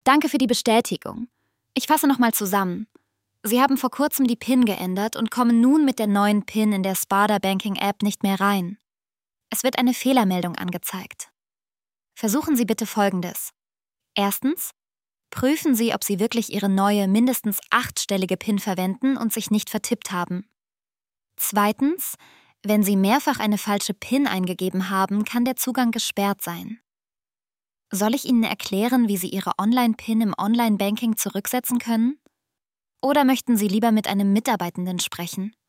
Danke für die Bestätigung. Ich fasse nochmal zusammen. Sie haben vor kurzem die PIN geändert und kommen nun mit der neuen PIN in der Sparda Banking App nicht mehr rein. Es wird eine Fehlermeldung angezeigt. Versuchen Sie bitte Folgendes. Erstens, prüfen Sie, ob Sie wirklich Ihre neue, mindestens 8-stellige PIN verwenden und sich nicht vertippt haben. Zweitens, wenn Sie mehrfach eine falsche PIN eingegeben haben, kann der Zugang gesperrt sein. Soll ich Ihnen erklären, wie Sie Ihre Online-PIN im Online-Banking zurücksetzen können? Oder möchten Sie lieber mit einem Mitarbeitenden sprechen?